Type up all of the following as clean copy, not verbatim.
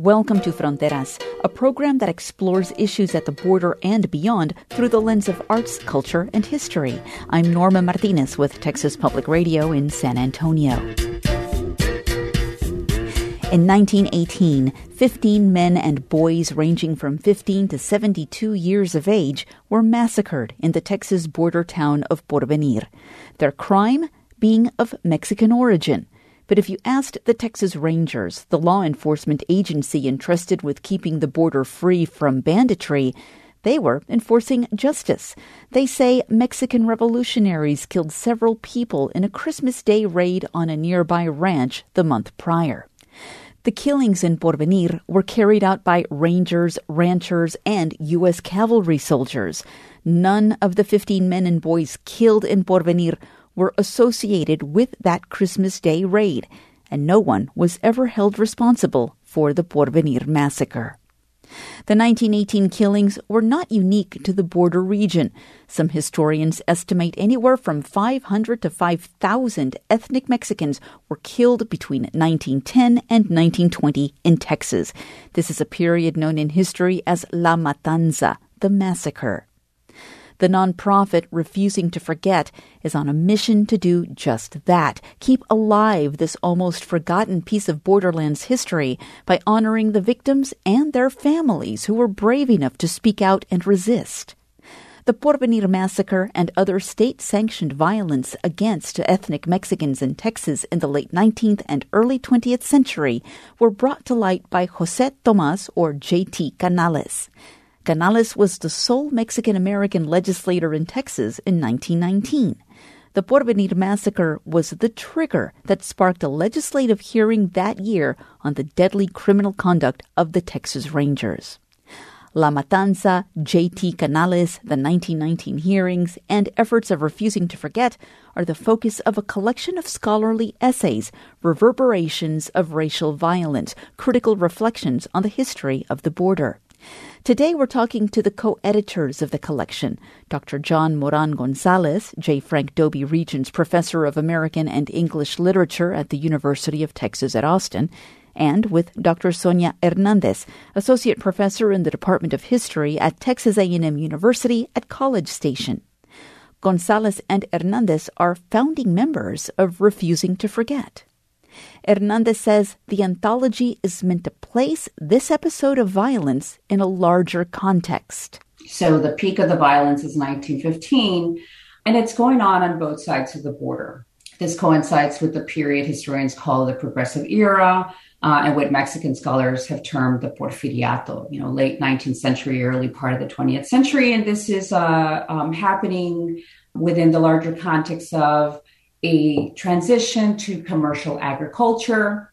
Welcome to Fronteras, a program that explores issues at the border and beyond through the lens of arts, culture, and history. I'm Norma Martinez with Texas Public Radio in San Antonio. In 1918, 15 men and boys ranging from 15 to 72 years of age were massacred in the Texas border town of Porvenir. Their crime being of Mexican origin. But if you asked the Texas Rangers, the law enforcement agency entrusted with keeping the border free from banditry, they were enforcing justice. They say Mexican revolutionaries killed several people in a Christmas Day raid on a nearby ranch the month prior. The killings in Porvenir were carried out by rangers, ranchers, and U.S. cavalry soldiers. None of the 15 men and boys killed in Porvenir were associated with that Christmas Day raid, and no one was ever held responsible for the Porvenir massacre. The 1918 killings were not unique to the border region. Some historians estimate anywhere from 500 to 5,000 ethnic Mexicans were killed between 1910 and 1920 in Texas. This is a period known in history as La Matanza, the massacre. The nonprofit Refusing to Forget is on a mission to do just that, keep alive this almost forgotten piece of borderlands history by honoring the victims and their families who were brave enough to speak out and resist. The Porvenir massacre and other state-sanctioned violence against ethnic Mexicans in Texas in the late 19th and early 20th century were brought to light by José Tomás, or J.T. Canales. Canales was the sole Mexican-American legislator in Texas in 1919. The Porvenir massacre was the trigger that sparked a legislative hearing that year on the deadly criminal conduct of the Texas Rangers. La Matanza, J.T. Canales, the 1919 hearings, and efforts of Refusing to Forget are the focus of a collection of scholarly essays, reverberations of racial violence, critical reflections on the history of the border. Today, we're talking to the co-editors of the collection, Dr. John Moran Gonzalez, J. Frank Dobie Regents Professor of American and English Literature at the University of Texas at Austin, and with Dr. Sonia Hernandez, Associate Professor in the Department of History at Texas A&M University at College Station. Gonzalez and Hernandez are founding members of Refusing to Forget. Hernandez says the anthology is meant to place this episode of violence in a larger context. So the peak of the violence is 1915, and it's going on both sides of the border. This coincides with the period historians call the Progressive Era, and what Mexican scholars have termed the Porfiriato, late 19th century, early part of the 20th century. And this is happening within the larger context of a transition to commercial agriculture.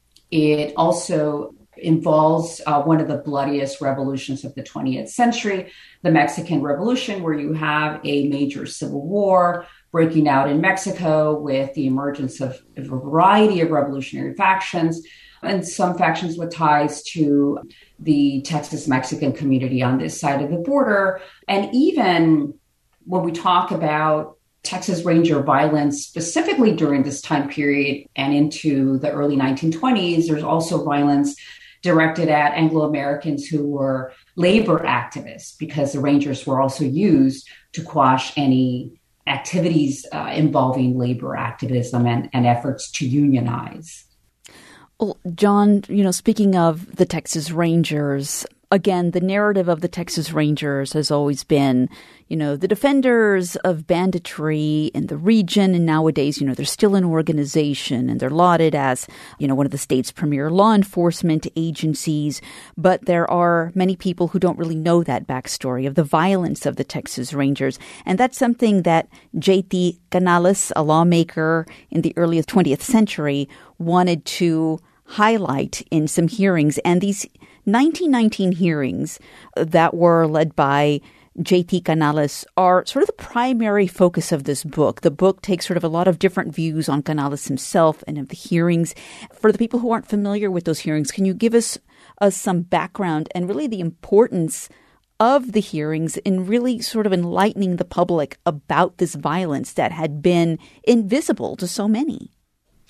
It also involves one of the bloodiest revolutions of the 20th century, the Mexican Revolution, where you have a major civil war breaking out in Mexico with the emergence of a variety of revolutionary factions, and some factions with ties to the Texas Mexican community on this side of the border. And even when we talk about Texas Ranger violence, specifically during this time period and into the early 1920s, there's also violence directed at Anglo-Americans who were labor activists, because the Rangers were also used to quash any activities involving labor activism and efforts to unionize. Well, John, speaking of the Texas Rangers, again, the narrative of the Texas Rangers has always been, the defenders of banditry in the region. And nowadays, they're still an organization and they're lauded as, one of the state's premier law enforcement agencies. But there are many people who don't really know that backstory of the violence of the Texas Rangers. And that's something that J.T. Canales, a lawmaker in the early 20th century, wanted to highlight in some hearings. And these 1919 hearings that were led by J.T. Canales are sort of the primary focus of this book. The book takes sort of a lot of different views on Canales himself and of the hearings. For the people who aren't familiar with those hearings, can you give us some background and really the importance of the hearings in really sort of enlightening the public about this violence that had been invisible to so many?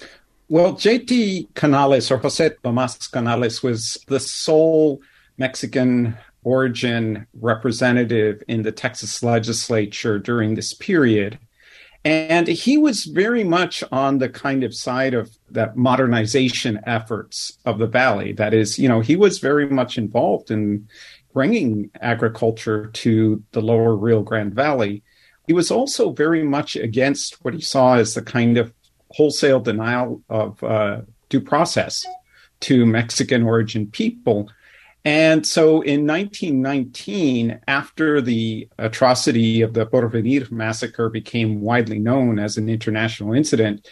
Well, J.T. Canales, or José Tomás Canales, was the sole Mexican origin representative in the Texas legislature during this period. And he was very much on the kind of side of that modernization efforts of the valley. That is, he was very much involved in bringing agriculture to the lower Rio Grande Valley. He was also very much against what he saw as the kind of wholesale denial of due process to Mexican origin people. And so in 1919, after the atrocity of the Porvenir massacre became widely known as an international incident,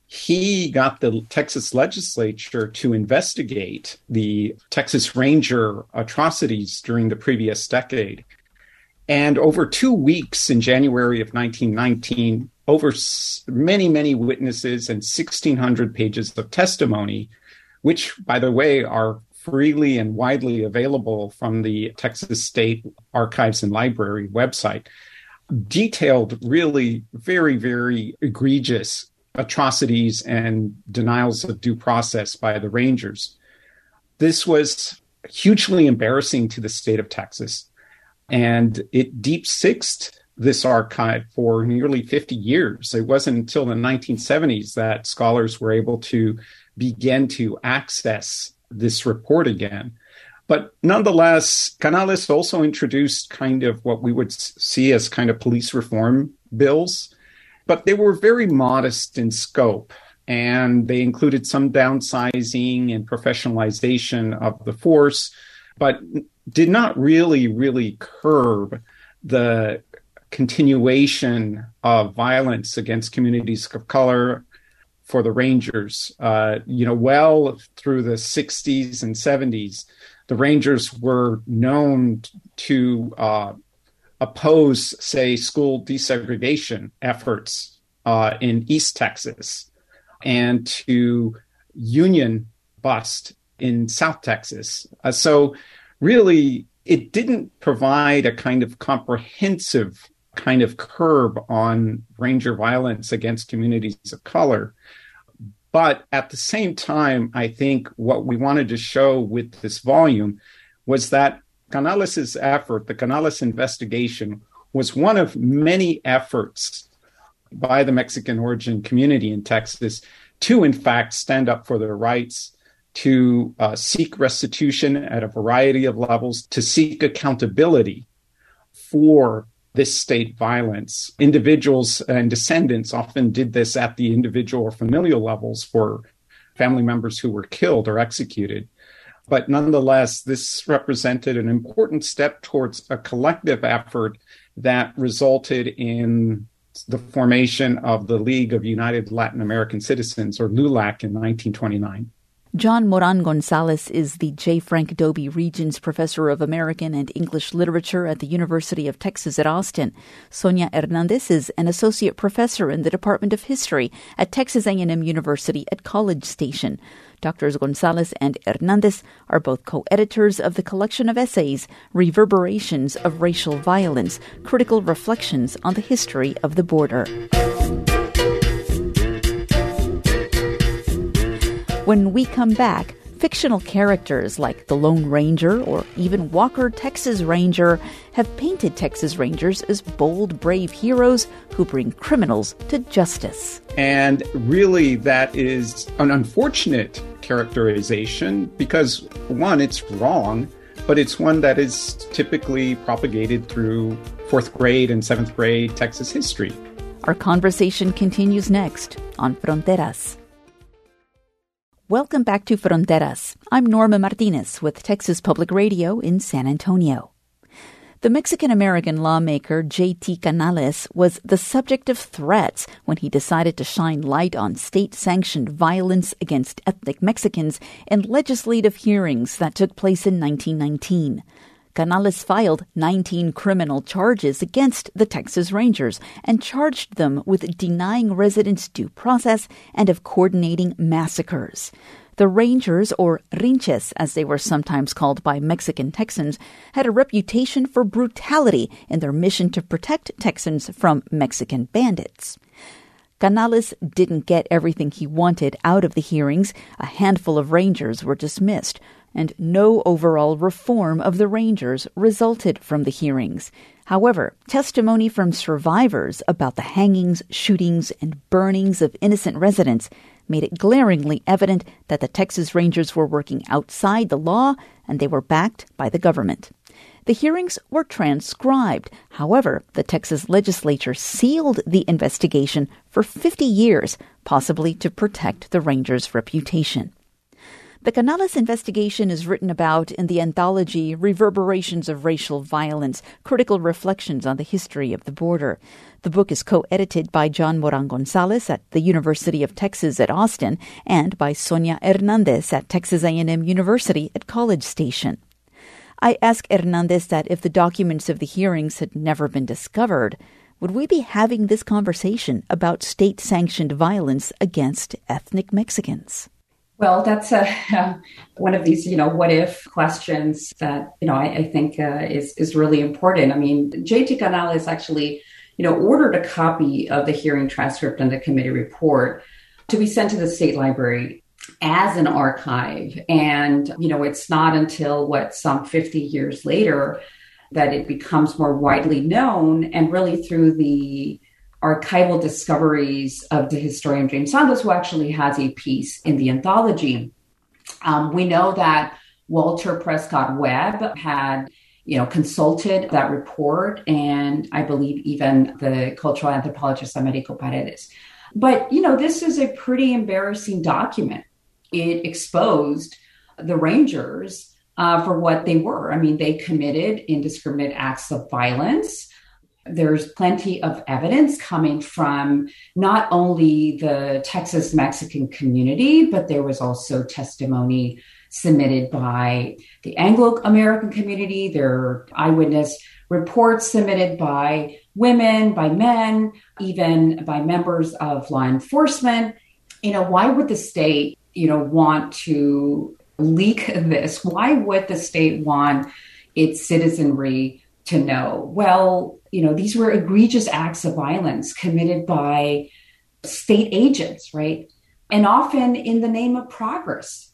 he got the Texas legislature to investigate the Texas Ranger atrocities during the previous decade. And over 2 weeks in January of 1919, over many, many witnesses and 1,600 pages of testimony, which, by the way, are freely and widely available from the Texas State Archives and Library website, detailed really very, very egregious atrocities and denials of due process by the Rangers. This was hugely embarrassing to the state of Texas, and it deep-sixed this archive for nearly 50 years. It wasn't until the 1970s that scholars were able to begin to access this report again. But nonetheless, Canales also introduced kind of what we would see as kind of police reform bills, but they were very modest in scope, and they included some downsizing and professionalization of the force, but did not really curb the continuation of violence against communities of color for the Rangers. Well through the 60s and 70s, the Rangers were known to oppose, say, school desegregation efforts in East Texas and to union bust in South Texas. So really, it didn't provide a kind of comprehensive kind of curb on Ranger violence against communities of color. But at the same time, I think what we wanted to show with this volume was that Canales' effort, the Canales investigation, was one of many efforts by the Mexican origin community in Texas to, in fact, stand up for their rights, to seek restitution at a variety of levels, to seek accountability for this state violence. Individuals and descendants often did this at the individual or familial levels for family members who were killed or executed. But nonetheless, this represented an important step towards a collective effort that resulted in the formation of the League of United Latin American Citizens, or LULAC, in 1929. John Moran Gonzalez is the J. Frank Dobie Regents Professor of American and English Literature at the University of Texas at Austin. Sonia Hernandez is an Associate Professor in the Department of History at Texas A&M University at College Station. Drs. Gonzalez and Hernandez are both co-editors of the collection of essays, Reverberations of Racial Violence, Critical Reflections on the History of the Border. When we come back, fictional characters like the Lone Ranger or even Walker Texas Ranger have painted Texas Rangers as bold, brave heroes who bring criminals to justice. And really, that is an unfortunate characterization because, one, it's wrong, but it's one that is typically propagated through 4th grade and 7th grade Texas history. Our conversation continues next on Fronteras. Welcome back to Fronteras. I'm Norma Martinez with Texas Public Radio in San Antonio. The Mexican-American lawmaker J.T. Canales was the subject of threats when he decided to shine light on state-sanctioned violence against ethnic Mexicans in legislative hearings that took place in 1919. Canales filed 19 criminal charges against the Texas Rangers and charged them with denying residents due process and of coordinating massacres. The Rangers, or Rinches as they were sometimes called by Mexican Texans, had a reputation for brutality in their mission to protect Texans from Mexican bandits. Canales didn't get everything he wanted out of the hearings. A handful of rangers were dismissed, and no overall reform of the rangers resulted from the hearings. However, testimony from survivors about the hangings, shootings, and burnings of innocent residents made it glaringly evident that the Texas Rangers were working outside the law and they were backed by the government. The hearings were transcribed. However, the Texas legislature sealed the investigation for 50 years, possibly to protect the Rangers' reputation. The Canales investigation is written about in the anthology Reverberations of Racial Violence, Critical Reflections on the History of the Border. The book is co-edited by John Moran Gonzalez at the University of Texas at Austin and by Sonia Hernandez at Texas A&M University at College Station. I asked Hernandez that if the documents of the hearings had never been discovered, would we be having this conversation about state-sanctioned violence against ethnic Mexicans? Well, that's one of these, what-if questions that, I think is really important. I mean, J.T. Canales actually, ordered a copy of the hearing transcript and the committee report to be sent to the state library as an archive. And, it's not until some 50 years later that it becomes more widely known, and really through the archival discoveries of the historian James Santos, who actually has a piece in the anthology. We know that Walter Prescott Webb had, consulted that report, and I believe even the cultural anthropologist Americo Paredes. But, this is a pretty embarrassing document. It exposed the Rangers for what they were. I mean, they committed indiscriminate acts of violence. There's plenty of evidence coming from not only the Texas Mexican community, but there was also testimony submitted by the Anglo-American community. There are eyewitness reports submitted by women, by men, even by members of law enforcement. Why would the state, want to leak this? Why would the state want its citizenry to know? Well, these were egregious acts of violence committed by state agents, right? And often in the name of progress.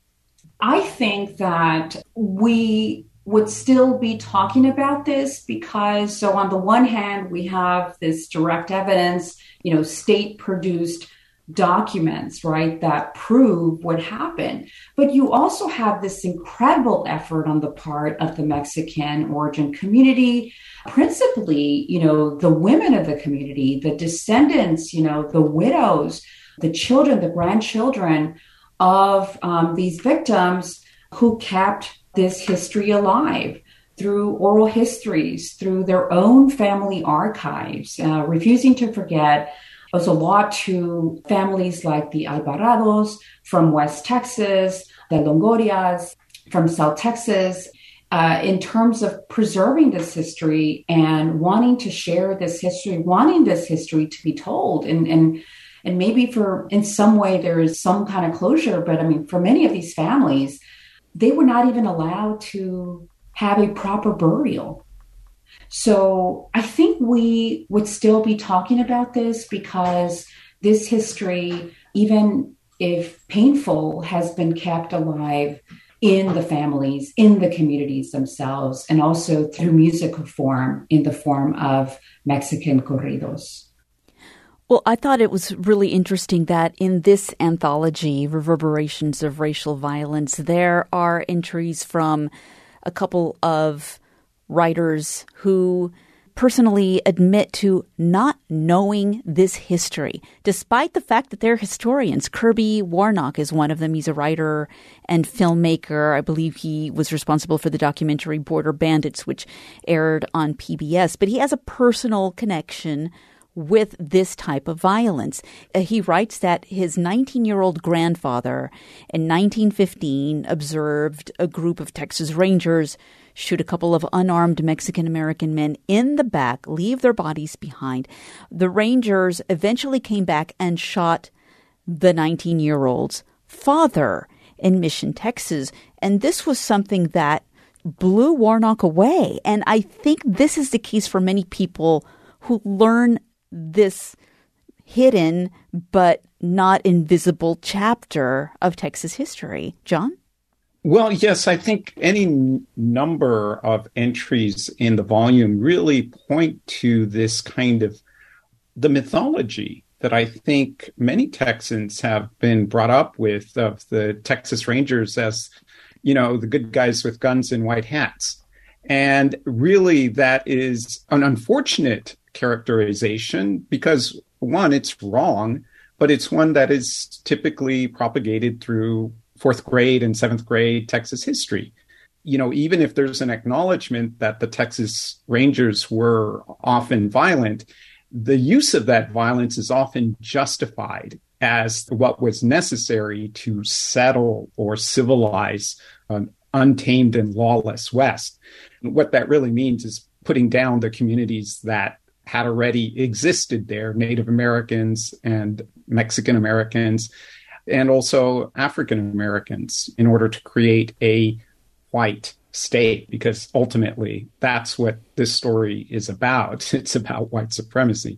I think that we would still be talking about this because, so on the one hand, we have this direct evidence, state-produced documents, right, that prove what happened. But you also have this incredible effort on the part of the Mexican origin community, principally, the women of the community, the descendants, the widows, the children, the grandchildren of these victims who kept this history alive through oral histories, through their own family archives, refusing to forget. Owes a lot to families like the Alvarados from West Texas, the Longorias from South Texas, in terms of preserving this history and wanting to share this history, wanting this history to be told. And maybe in some way there is some kind of closure, but I mean, for many of these families, they were not even allowed to have a proper burial. So I think we would still be talking about this because this history, even if painful, has been kept alive in the families, in the communities themselves, and also through musical form in the form of Mexican corridos. Well, I thought it was really interesting that in this anthology, Reverberations of Racial Violence, there are entries from a couple of writers who personally admit to not knowing this history, despite the fact that they're historians. Kirby Warnock is one of them. He's a writer and filmmaker. I believe he was responsible for the documentary Border Bandits, which aired on PBS. But he has a personal connection with this type of violence. He writes that his 19-year-old grandfather in 1915 observed a group of Texas Rangers shoot a couple of unarmed Mexican-American men in the back, leave their bodies behind. The Rangers eventually came back and shot the 19-year-old's father in Mission, Texas. And this was something that blew Warnock away. And I think this is the case for many people who learn this hidden but not invisible chapter of Texas history. John? Well, yes, I think any number of entries in the volume really point to this kind of the mythology that I think many Texans have been brought up with of the Texas Rangers as, the good guys with guns and white hats. And really that is an unfortunate characterization because, one, it's wrong, but it's one that is typically propagated through fourth grade and seventh grade Texas history. Even if there's an acknowledgement that the Texas Rangers were often violent, the use of that violence is often justified as what was necessary to settle or civilize an untamed and lawless West. What that really means is putting down the communities that had already existed there, Native Americans and Mexican Americans, and also African Americans, in order to create a white state, because ultimately that's what this story is about. It's about white supremacy.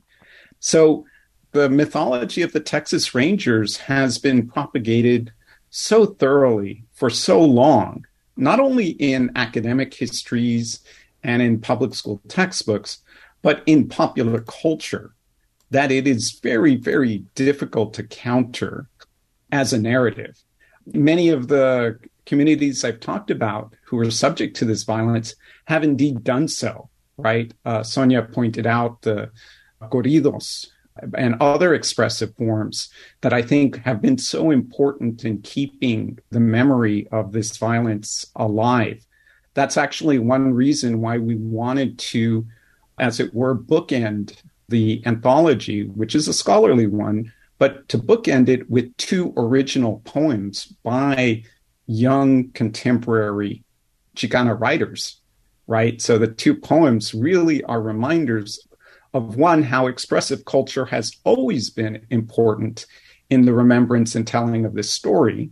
So the mythology of the Texas Rangers has been propagated so thoroughly for so long, not only in academic histories and in public school textbooks, but in popular culture, that it is very, very difficult to counter as a narrative. Many of the communities I've talked about who are subject to this violence have indeed done so, right? Sonia pointed out the corridos and other expressive forms that I think have been so important in keeping the memory of this violence alive. That's actually one reason why we wanted to, as it were, bookend the anthology, which is a scholarly one, but to bookend it with two original poems by young contemporary Chicana writers, right? So the two poems really are reminders of, one, how expressive culture has always been important in the remembrance and telling of this story.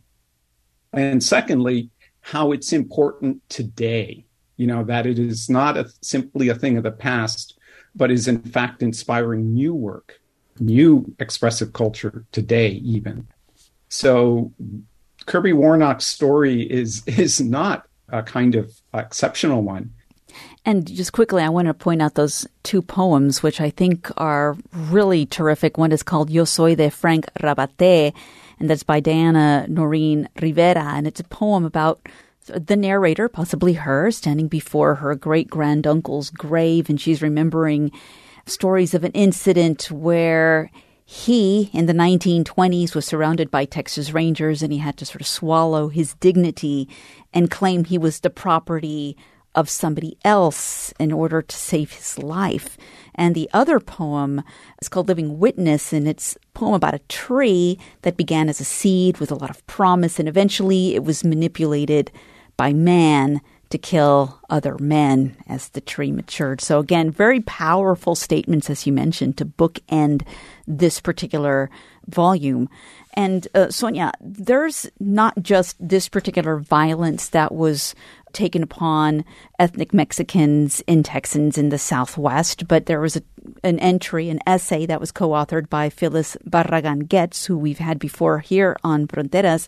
And secondly, how it's important today, that it is not simply a thing of the past, but is in fact inspiring new work, new expressive culture today even. So Kirby Warnock's story is not a kind of exceptional one. And just quickly, I want to point out those two poems, which I think are really terrific. One is called Yo Soy de Frank Rabate, and that's by Diana Noreen Rivera. And it's a poem about the narrator, possibly her, standing before her great-granduncle's grave, and she's remembering stories of an incident where he, in the 1920s, was surrounded by Texas Rangers, and he had to sort of swallow his dignity and claim he was the property of somebody else in order to save his life. And the other poem is called Living Witness, and it's a poem about a tree that began as a seed with a lot of promise, and eventually it was manipulated by man to kill other men as the tree matured. So again, very powerful statements, as you mentioned, to bookend this particular volume. And Sonia, there's not just this particular violence that was taken upon ethnic Mexicans in Texans in the Southwest, but there was an essay that was co-authored by Phyllis Barragan Getz, who we've had before here on Fronteras,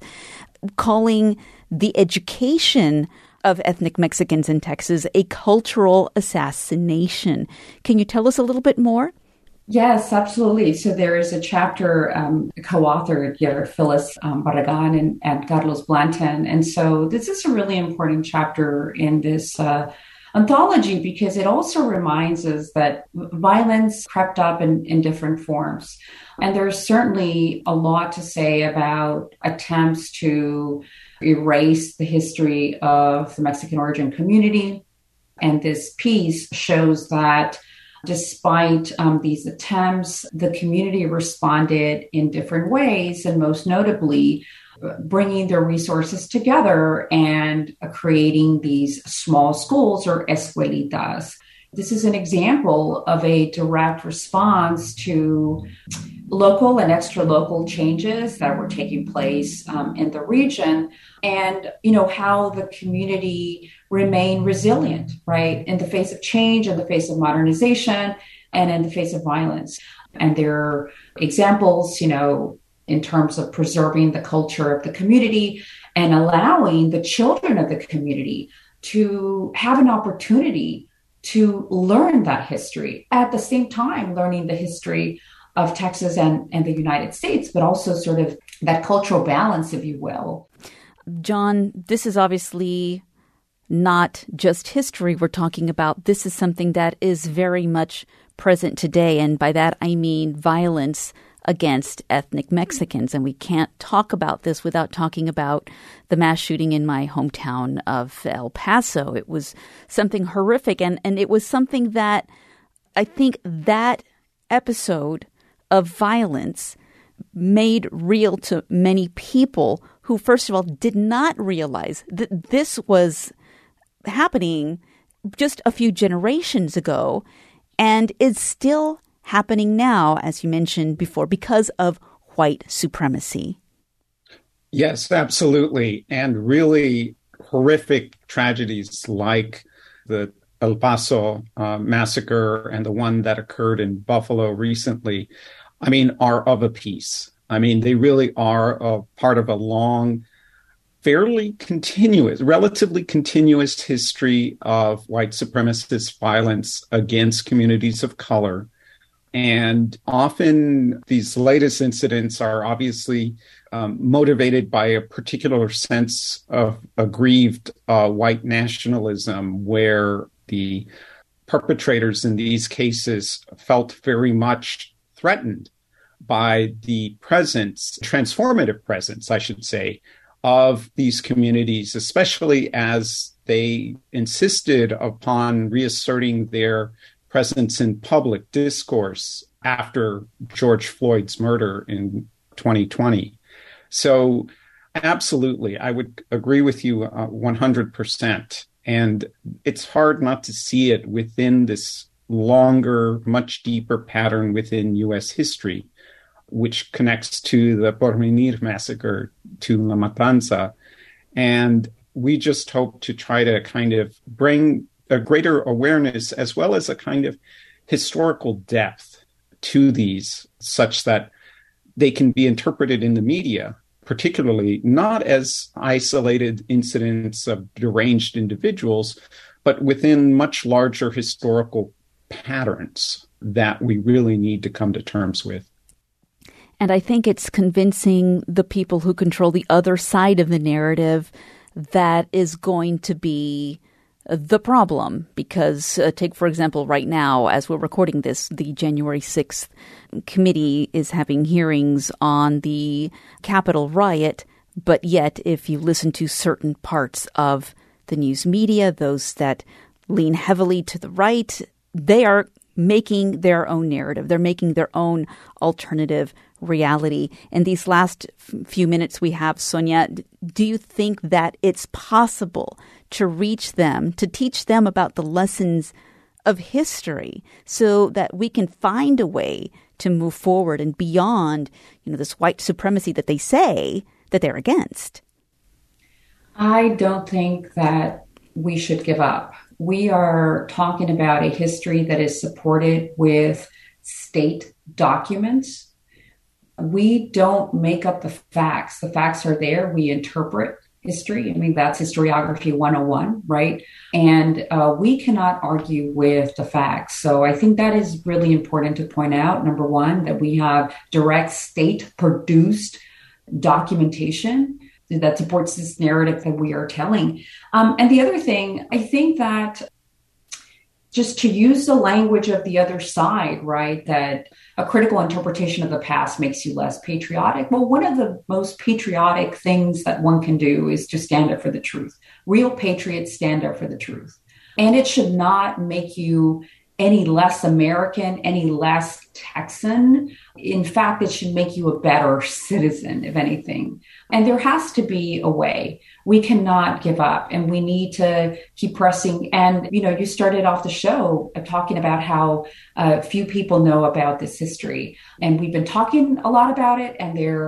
calling the education of ethnic Mexicans in Texas a cultural assassination. Can you tell us a little bit more? Yes, absolutely. So there is a chapter co-authored here, Phyllis Barragan and Carlos Blanton. And so this is a really important chapter in this anthology because it also reminds us that violence crept up in different forms. And there's certainly a lot to say about attempts to erase the history of the Mexican origin community. And this piece shows that despite these attempts, the community responded in different ways, and most notably, bringing their resources together and creating these small schools or escuelitas. This is an example of a direct response to local and extra-local changes that were taking place in the region, and how the community remained resilient, right, in the face of change, in the face of modernization, and in the face of violence. And there are examples, in terms of preserving the culture of the community and allowing the children of the community to have an opportunity to learn that history, at the same time learning the history of Texas and the United States, but also sort of that cultural balance, if you will. John, this is obviously not just history we're talking about. This is something that is very much present today. And by that, I mean violence against ethnic Mexicans. And we can't talk about this without talking about the mass shooting in my hometown of El Paso. It was something horrific. And it was something that I think that episode of violence made real to many people who, first of all, did not realize that this was happening just a few generations ago and is still happening now, as you mentioned before, because of white supremacy. Yes, absolutely. And really horrific tragedies like the El Paso massacre and the one that occurred in Buffalo recently, are of a piece. They really are a part of a long, relatively continuous history of white supremacist violence against communities of color. And often these latest incidents are obviously motivated by a particular sense of aggrieved white nationalism, where the perpetrators in these cases felt very much threatened by the transformative presence, I should say, of these communities, especially as they insisted upon reasserting their presence in public discourse after George Floyd's murder in 2020. So absolutely, I would agree with you 100%. And it's hard not to see it within this longer, much deeper pattern within U.S. history, which connects to the Porvenir massacre, to La Matanza. And we just hope to try to kind of bring a greater awareness as well as a kind of historical depth to these, such that they can be interpreted in the media, particularly not as isolated incidents of deranged individuals, but within much larger historical patterns that we really need to come to terms with. And I think it's convincing the people who control the other side of the narrative that is going to be the problem. Because take, for example, right now, as we're recording this, the January 6th committee is having hearings on the Capitol riot. But yet, if you listen to certain parts of the news media, those that lean heavily to the right, they are making their own narrative. They're making their own alternative reality. In these last few minutes we have, Sonia, do you think that it's possible to reach them, to teach them about the lessons of history so that we can find a way to move forward and beyond, this white supremacy that they say that they're against? I don't think that we should give up. We are talking about a history that is supported with state documents. We don't make up the facts. The facts are there. We interpret history. That's historiography 101, right? And we cannot argue with the facts. So I think that is really important to point out. Number one, that we have direct state-produced documentation that supports this narrative that we are telling. And the other thing, I think that just to use the language of the other side, right, that a critical interpretation of the past makes you less patriotic. Well, one of the most patriotic things that one can do is to stand up for the truth. Real patriots stand up for the truth. And it should not make you any less American, any less Texan. In fact, it should make you a better citizen, if anything. And there has to be a way. We cannot give up, and we need to keep pressing. And, you started off the show talking about how few people know about this history. And we've been talking a lot about it, and there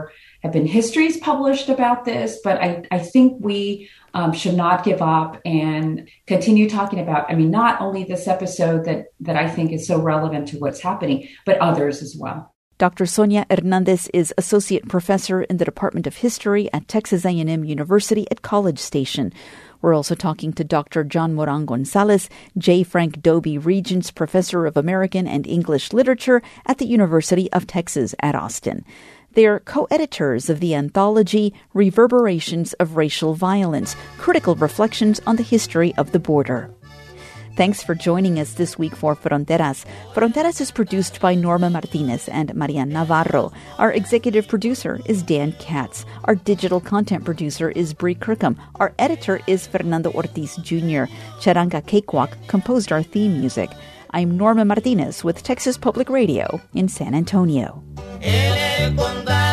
have been histories published about this, but I think we should not give up and continue talking about, not only this episode that I think is so relevant to what's happening, but others as well. Dr. Sonia Hernandez is Associate Professor in the Department of History at Texas A&M University at College Station. We're also talking to Dr. John Moran Gonzalez, J. Frank Dobie Regents Professor of American and English Literature at the University of Texas at Austin. They're co-editors of the anthology Reverberations of Racial Violence, Critical Reflections on the History of the Border. Thanks for joining us this week for Fronteras. Fronteras is produced by Norma Martinez and Marian Navarro. Our executive producer is Dan Katz. Our digital content producer is Bree Kirkham. Our editor is Fernando Ortiz Jr. Charanga Cakewalk composed our theme music. I'm Norma Martinez with Texas Public Radio in San Antonio.